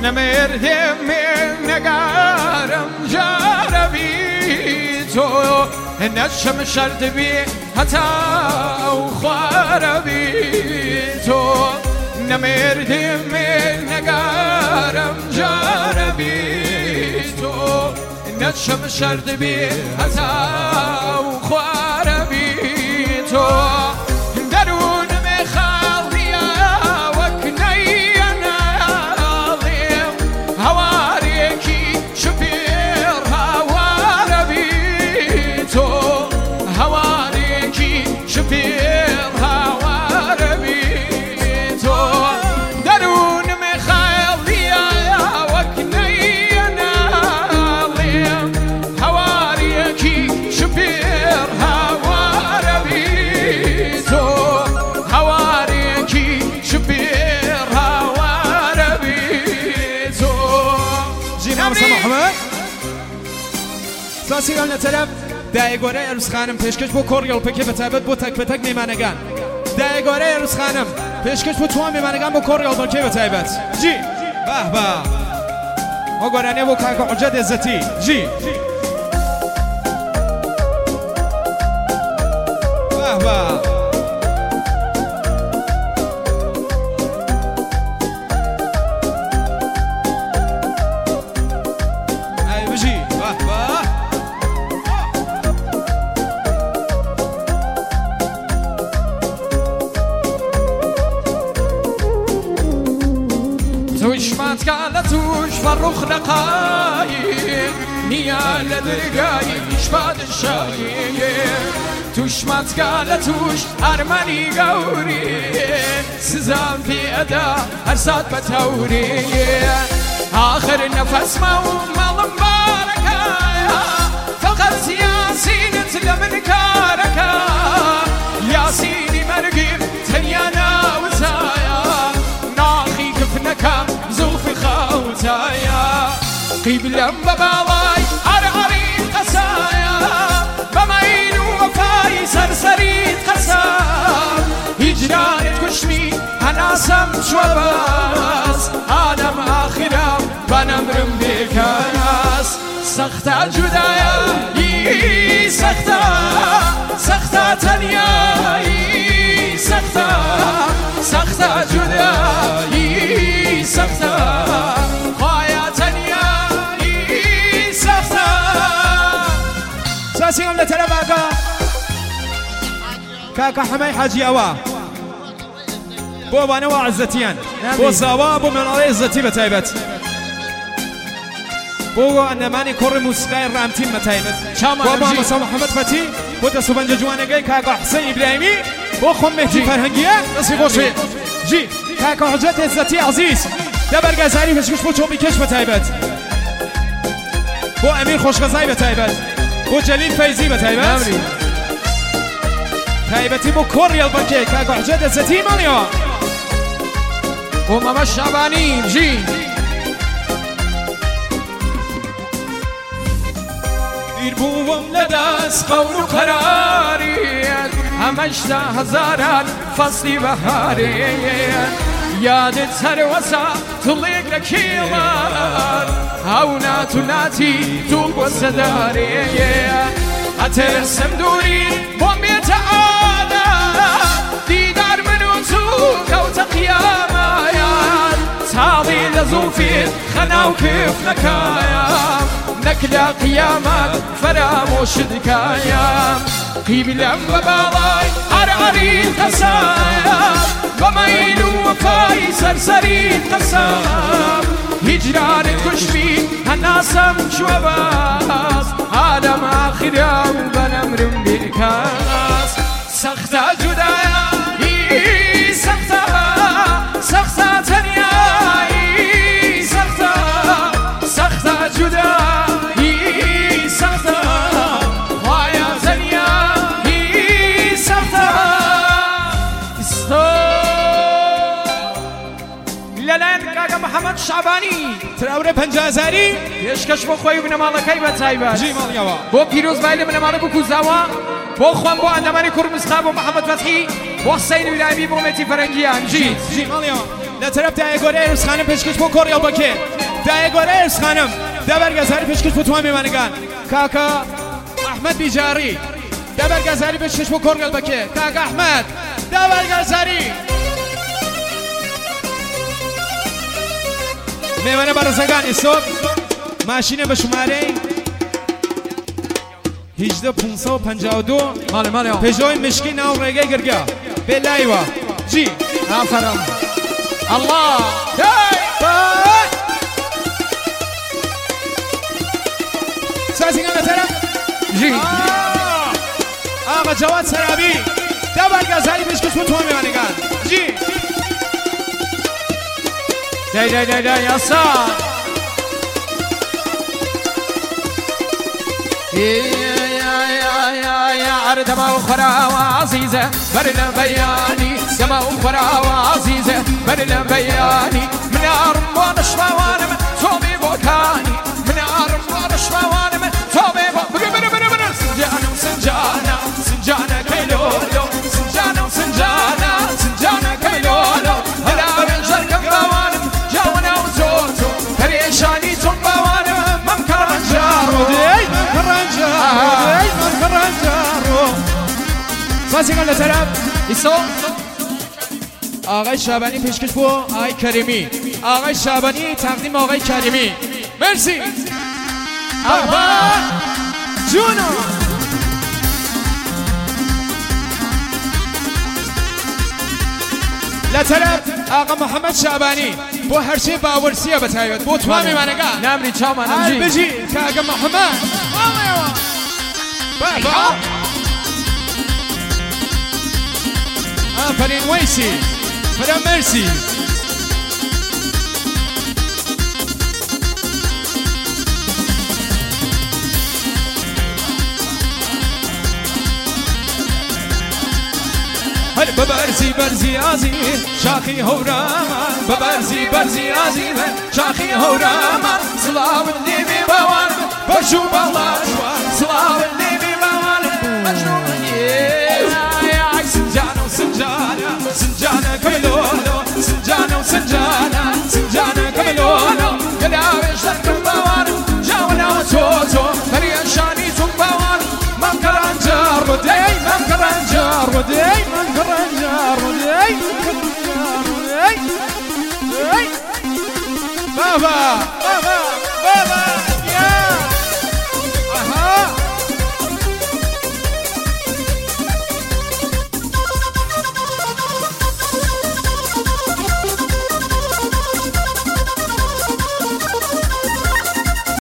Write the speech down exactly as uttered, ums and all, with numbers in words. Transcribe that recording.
نمردم نگارم جاربی تو نشم شرط بی حتا و خواربی تو نمردم نگارم جاربی تو نشم شرط بی حتا و خواربی تو درون مخالیا وکنی نالیم هوارکی شپیر هواربی تو هوارکی شپیر هواربی تو درون مخالیا وکنی نالیم هوارکی شپیر هواربی تو هوارکی شپیر هواربی تو جینا مسا محمد ساسی گام نترم دایگوره ارز خانم پیشکش بو کوریال پکی بتابت بو تک بتک میمانگان دایگوره ارز خانم پیشکش بو توام میمانگان بو کوریال پکی بتابت جی به به اگرانه بو کاکا حجت عزتی جی به به ای بجی به به توش ماتكالة توش فرخ نقاي نيا لدرقاي شباد الشاي توش ماتكالة توش أرماني قوري سزام في أدا أرساد بتوري آخر نفس مومال مباركة فقط ياسين تلمن كاركة ياسيني مرقب تنيانا وزايا ناخي كفنكا زوفي خوتايا قبلا ببالاي أرعري قسايا بمين وفاي سرسري قسا هجران كشمي أنا سمت وباس آدم آخرا بنمرم بكاس سختا جدايا يي سختا سختا تنيا يي سختا سختا جدايا سختا خوايا تنيا يي سختا ساسی گام نترم کاکا کاکا حمای حاجی اوا بو بانوا عزتیان بو سوا بو منالی عزتی بتایبت بو انمانی کور موسیقی رامتین بتایبت بو با مسا محمد فتی بو دسوبنج جوانگی کاکا حسین ابراهیمی بو خم مهدی فرهنگیه نصیب خوشی جی کاکا حجت عزتی عزیز دبرگه زاری فشکش بو چوبی کش بتایبت بو امیر خوشغزای بتایبت بو جلیل فیزی بتایبت تایبتی بو کوریال بکه کاکا حجت عزتی مالیا بو ماما شعبانی جی دیر بوم لدست قول و قراریت همش ده هزاران فصلی بهاری یادت سر وسا طلیق لکیلار هاونا توناتی طول و صداری اترسم دوری بوم بیت آلا دیدار منو تو کوت قیامایا تاڵی لە زوڵفێت خەنا و کف نەکایە نەکلا قیامەت فەرامۆشت کایە قیبلەم بە باڵای عەرعەری قەسایە بە مەیل و وەفای سەرسەری قەسە هیجرانت کوشمی هەناسەم چووە باس ئادەم ئاخرا و بەنەمرم بێکاس سەختە جودایە هی سەختە سەختە تەنیایی سەختە سەختە جودایی سەختە خوایە تەنیایی سەختە لەلایەن کاکە محەممەد شعبانی تراورێ پەنجازاری پێشکەش بۆ خۆی بنەماڵەکەی بە تایبەت جی ماڵیەوە بۆ پیرۆزبای لە بنەماڵە بکوزاوە بۆ خۆم بۆ ئەندەمانی کوڕ مسخا بۆ محەممەد فەتحی بۆ حسەین ویلایبی بۆ مێتی فەرەنگیان جی جی ماڵیەوە لطرف دایگوره ارس خانم پشکش بو کوریال باکه دایگوره ارس خانم دبرگزاری پشکش بو توام میمانگان کاکا احمد بیجاری دبرگزاری پشکش بو کوریال باکه کاکا احمد دبرگزاری میمانه برزنگان ایستاد ماشین به شماره هجده پونصد و پنجاه و دو ماله ماله پژوی مشکی ناو ریگه گرگا بلایوا جی آفرین الله سازینگان لطرف جی آقا جواد سرابی دبرگزاری پشکش بو توام میمانگان جی دای دای دای دای یاسا دما وخرا وعزيزة برنا بياني دما وخرا وعزيزة برنا بياني من أرم ونشوان من تومي بوكاني من أرم ونشوان من تومي بوكاني بر بر بر سنجانا وسنجانا سنجانا كيلولو سنجانا وسنجانا سنجانا كيلولو هلا رجال كبوانم جاونا وزوتو فريشاني تنبوانم ممكر رنجارو ممكر رنجارو ممكر رنجارو سازینگان لطرف ایسا آقای شعبانی پیشکش بو آقای کریمی آقای شعبانی تقدیم آقای کریمی مرسی آقا جونو لطرف آقا محمد شعبانی بو هرچی باورسیه بتایید بو تو میمانگان نمری چاما نمجی بجی که آقا محمد بابا آفرین ویسی فرام مرسی هل ببرزی برزی عزیز شاخی هورامان ببرزی برزی عزیز شاخی هورامان سلام النبی بوان بشو بالاشوان سلام النبي بوان مجنون سنجانا وسنجانا سنجانا كملولو سنجانا وسنجانا سنجانا كملولو قلاوي شرك البوان جاونا وتوتو فريشاني تنبوان ممكران جار ودي ممكران جار ودي ممكران جار ودي ممكران جار ودي بابا بابا بابا